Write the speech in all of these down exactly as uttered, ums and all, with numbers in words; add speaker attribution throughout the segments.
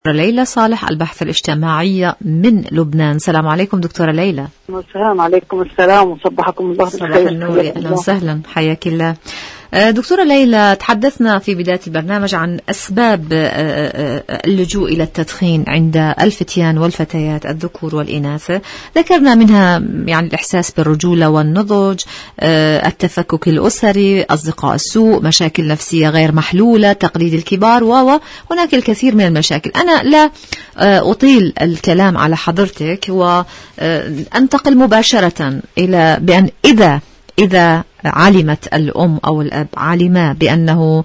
Speaker 1: ليلى صالح البحث الاجتماعية من لبنان. السلام عليكم دكتورة ليلى.
Speaker 2: السلام عليكم. السلام وصبحكم الله بالخير.
Speaker 1: صباح النور، أهلا وسهلا، حياك الله. دكتورة ليلى، تحدثنا في بداية البرنامج عن أسباب اللجوء إلى التدخين عند الفتيان والفتيات الذكور والإناث. ذكرنا منها يعني الإحساس بالرجولة والنضج، التفكك الأسري، أصدقاء السوء، مشاكل نفسية غير محلولة، تقليد الكبار، وهناك الكثير من المشاكل. أنا لا أطيل الكلام على حضرتك وأنتقل مباشرة إلى بأن إذا إذا علمت الأم أو الأب علما بأنه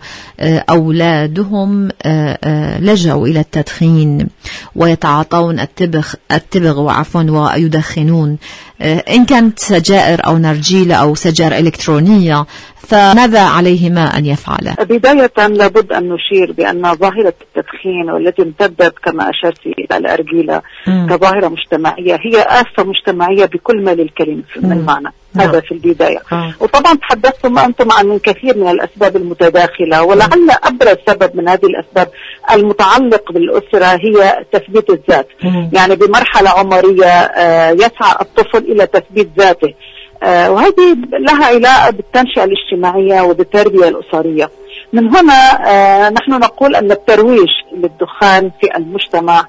Speaker 1: أولادهم لجأوا إلى التدخين ويتعاطون التبغ التبغ وعفوا ويدخنون، إن كانت سجائر أو نرجيلة أو سجائر إلكترونية، فماذا عليهما أن يفعلا؟
Speaker 2: بداية لابد أن نشير بأن ظاهرة التدخين والتي امتدت كما أشرت إلى الأرجيلة كظاهرة مجتمعية هي آفة مجتمعية بكل ما للكلمة من معنى. هذا في البداية. آه. وطبعا تحدثتم أنتم عن كثير من الأسباب المتداخلة، ولعل أبرز سبب من هذه الأسباب المتعلق بالأسرة هي تثبيت الذات. مم. يعني بمرحلة عمرية آه يسعى الطفل إلى تثبيت ذاته، آه وهذه لها علاقة بالتنشئة الاجتماعية وبالتربية الأسرية. من هنا آه نحن نقول أن الترويج للدخان في المجتمع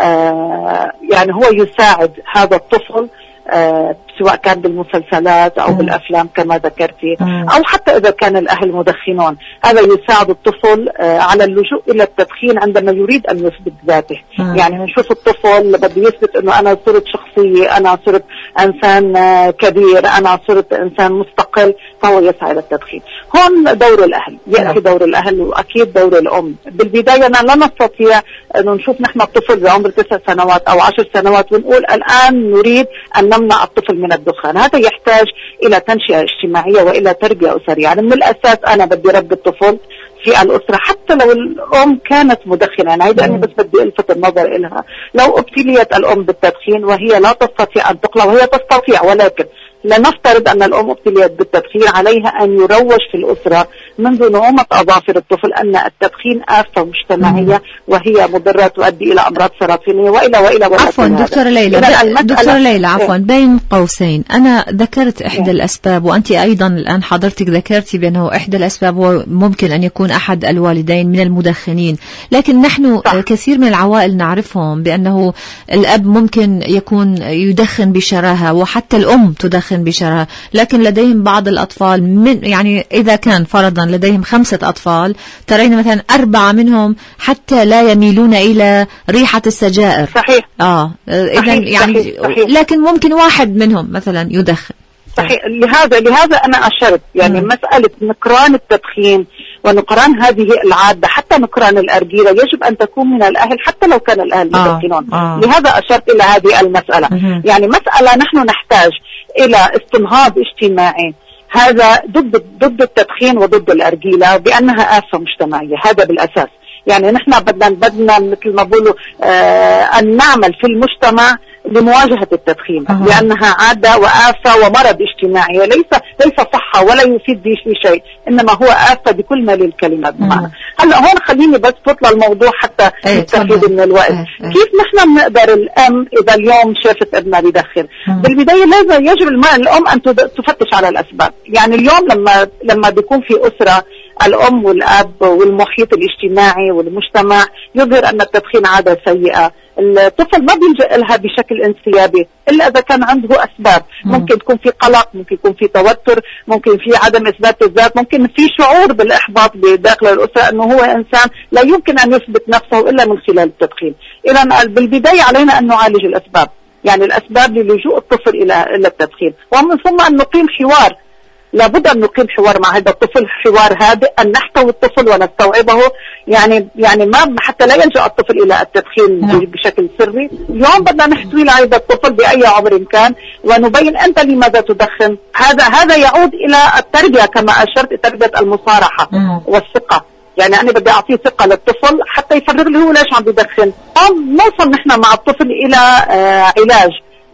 Speaker 2: آه يعني هو يساعد هذا الطفل، آه سواء كان بالمسلسلات أو مم. بالأفلام كما ذكرتي، مم. أو حتى إذا كان الأهل مدخنون. هذا يساعد الطفل آه على اللجوء إلى التدخين عندما يريد أن يثبت ذاته. مم. يعني نشوف الطفل بده يثبت أنه أنا صرت شخصية، أنا صرت إنسان آه كبير، أنا صرت إنسان مستقل، فهو يسعى إلى التدخين. هون دور الأهل، يأتي دور الأهل وأكيد دور الأم. بالبداية لا نستطيع أن نشوف نحن الطفل بعمر تسع سنوات أو عشر سنوات ونقول الآن نريد أن نمنع الطفل من الدخان. هذا يحتاج إلى تنشئة اجتماعية وإلى تربية أسرية. يعني من الأساس أنا بدي ربي الطفل في الأسرة حتى لو الأم كانت مدخنة. يعني هيدا أنا بس بدي ألفت النظر إلها. لو ابتليت الأم بالتدخين وهي لا تستطيع أن تقلع، وهي تستطيع، ولكن لنفترض أن الأم ابتليت بالتدخين، عليها أن يروج في الأسرة منذ نعومة أظافر الطفل أن التدخين آفة مجتمعية وهي مضرة تؤدي إلى أمراض سرطانية وإلى وإلى وإلى.
Speaker 1: عفوا دكتورة ليلى، دكتورة ليلى عفوا بين قوسين، أنا ذكرت إحدى الأسباب وأنت أيضا الآن حضرتك ذكرتي بأنه إحدى الأسباب وممكن أن يكون أحد الوالدين من المدخنين، لكن نحن صح. كثير من العوائل نعرفهم بأنه الأب ممكن يكون يدخن بشراهة وحتى الأم تدخن بشراهة، لكن لديهم بعض الأطفال من يعني إذا كان فرضا لديهم خمسة أطفال ترين مثلا أربعة منهم حتى لا يميلون إلى ريحة السجائر.
Speaker 2: صحيح.
Speaker 1: آه إذا يعني
Speaker 2: صحيح. صحيح.
Speaker 1: لكن ممكن واحد منهم مثلا يدخن.
Speaker 2: صحيح. لهذا لهذا أنا أشرت يعني م. مسألة نكران التدخين ونكران هذه العادة، حتى نكران الأرجيلة، يجب أن تكون من الأهل حتى لو كان الأهل مدخنون. آه. آه. لهذا أشرت إلى هذه المسألة. م. يعني مسألة نحن نحتاج إلى استنهاض اجتماعي، هذا ضد ضد التدخين وضد الأرجيلة بأنها آفة مجتمعية. هذا بالأساس. يعني نحن بدنا بدنا مثل ما بقولوا آه أن نعمل في المجتمع لمواجهة التدخين، أه. لأنها عادة وآفة ومرض اجتماعي، ليس ليس صحة ولا يفيد به شيء، إنما هو آفة بكل ما للكلمة بمعنى. هلا هون خليني بس تطلع الموضوع حتى نستفيد من الوقت. أه. كيف نحن بنقدر الأم إذا اليوم شافت ابنها بيدخن؟ أه. بالبداية لازم يجب الأم أن تفتش على الأسباب. يعني اليوم لما لما بيكون في أسرة الأم والأب والمحيط الاجتماعي والمجتمع يظهر أن التدخين عادة سيئة، الطفل ما بيلجأ لها بشكل انسيابي إلا إذا كان عنده أسباب. ممكن يكون في قلق، ممكن يكون في توتر، ممكن في عدم إثبات الذات، ممكن في شعور بالإحباط بداخل الأسرة أنه هو إنسان لا يمكن أن يثبت نفسه إلا من خلال التدخين. إذا بالبداية علينا أن نعالج الأسباب، يعني الأسباب للجوء الطفل إلى إلى التدخين، ومن ثم أن نقيم حوار. لابد أن نقيم حوار مع هذا الطفل، حوار هادئ، أن نحتوي الطفل ونستوعبه. يعني يعني ما حتى لا يلجأ الطفل إلى التدخين بشكل سري. اليوم بدنا نحتوي لهذا الطفل بأي عمر كان ونبين أنت لماذا تدخن. هذا هذا يعود إلى التربية كما أشرت، تربية المصارحة والثقة. يعني أنا بدي أعطيه ثقة للطفل حتى يفرغ له ليش عم بيدخن. نوصل نحن مع الطفل إلى آه علاج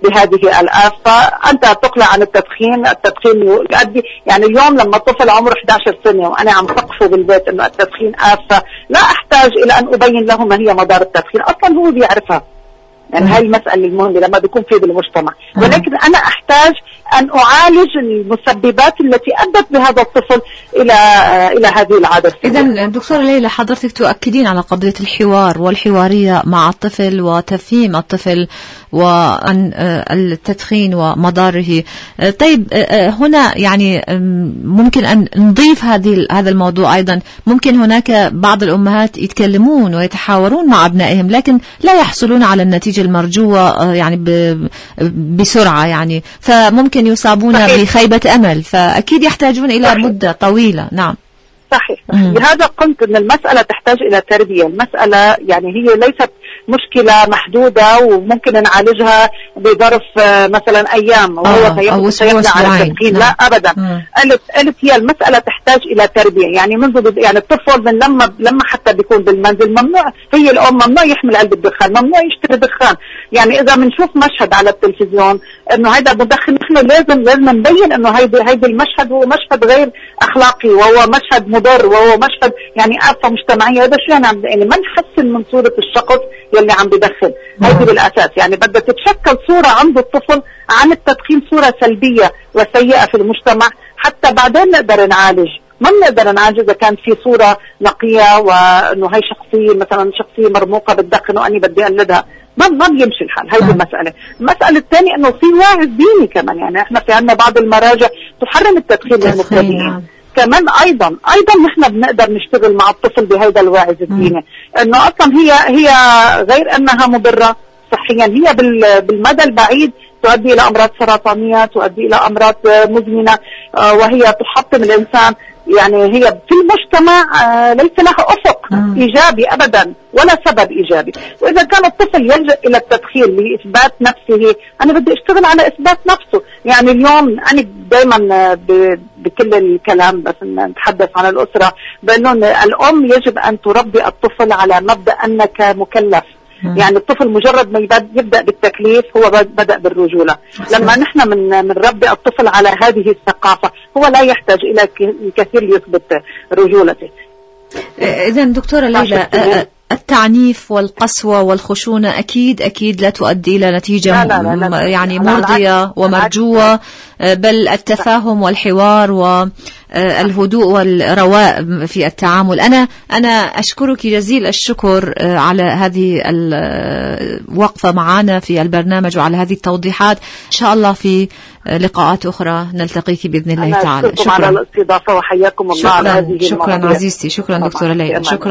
Speaker 2: بهذه الآفة. أنت تقلع عن التدخين، التدخين يؤدي يعني اليوم لما الطفل عمره إحدى عشرة سنة وأنا عم ثقفه بالبيت إنه التدخين آفة، لا أحتاج إلى أن أبين له ما هي مضار التدخين، أصلا هو بيعرفها. يعني هاي المسألة المهمة لما بيكون في بالمجتمع، ولكن أنا أحتاج أن أعالج المسببات التي أدت بهذا الطفل إلى إلى هذه العادة.
Speaker 1: إذا دكتورة ليلى، حضرتك تؤكدين على قضية الحوار والحوارية مع الطفل وتفهيم الطفل وعن التدخين ومضاره. طيب هنا يعني ممكن أن نضيف هذه هذا الموضوع أيضا. ممكن هناك بعض الأمهات يتكلمون ويتحاورون مع أبنائهم لكن لا يحصلون على النتيجة المرجوة يعني بسرعة، يعني فممكن يصابون صحيح. بخيبة أمل، فأكيد يحتاجون إلى صحيح. مدة طويلة. نعم
Speaker 2: صحيح. لهذا قلت أن المسألة تحتاج إلى تربية. المسألة يعني هي ليست مشكلة محدودة وممكن نعالجها بظرف مثلا أيام وهو سيبنى على التدخين. لا أبدا. قلت قلت هي المسألة تحتاج إلى تربية. يعني منذ يعني الطفل من لما لما حتى بيكون بالمنزل ممنوع، هي الأم ممنوع يحمل علبة دخان، ممنوع يشتري دخان. يعني إذا بنشوف مشهد على التلفزيون إنه هذا مدخن، نحن لازم لازم نبين إنه هيدا هيدا المشهد هو مشهد غير أخلاقي وهو مشهد مضر وهو مشهد يعني آفة مجتمعية. هذا شو يعني يعني ما نحسن من صورة الشخص يلي عم بدخن. هذه بالأساس يعني بدها تتشكل صورة عند الطفل عن التدخين، صورة سلبية وسيئة في المجتمع حتى بعدين نقدر نعالج. ما بنقدر نعالج إذا كان في صورة نقية وإنه هاي شخصية مثلا شخصية مرموقة بتدخن وأني بدي أقلدها، ما ما بيمشي الحال. هذه المسألة. المسألة الثانية إنه في واعظ ديني كمان. يعني إحنا في عنا بعض المراجع تحرم التدخين للمبتدئين. كمان أيضا أيضا نحن بنقدر نشتغل مع الطفل بهذا الواعظ الديني، إنه أصلا هي هي غير أنها مضرة صحيا، هي بالمدى البعيد تؤدي إلى أمراض سرطانية، تؤدي إلى أمراض مزمنة، وهي تحطم الإنسان. يعني هي في المجتمع ليس لها أفق إيجابي أبدا ولا سبب إيجابي. وإذا كان الطفل يلجأ إلى التدخين لإثبات نفسه، أنا بدي أشتغل على إثبات نفسه. يعني اليوم أنا دائما بكل الكلام بس نتحدث عن الأسرة بأنه الأم يجب أن تربي الطفل على مبدأ أنك مكلف. يعني الطفل مجرد ما يبدأ بالتكليف هو بدأ بالرجولة. لما نحن من منربي الطفل على هذه الثقافة هو لا يحتاج إلى كثير ليثبت رجولته.
Speaker 1: إذا دكتورة ليلى، التعنيف والقسوة والخشونة أكيد أكيد لا تؤدي إلى نتيجة لا لا لا لا يعني مرضية ومرجوة، بل التفاهم والحوار والهدوء والرواء في التعامل. أنا أنا أشكرك جزيل الشكر على هذه الوقفة معنا في البرنامج وعلى هذه التوضيحات. إن شاء الله في لقاءات أخرى نلتقيك بإذن الله تعالى.
Speaker 2: شكرا على الاستضافة وحياكم الله على هذه
Speaker 1: شكرا عزيزتي. شكرا دكتورة ليلى. شكرا.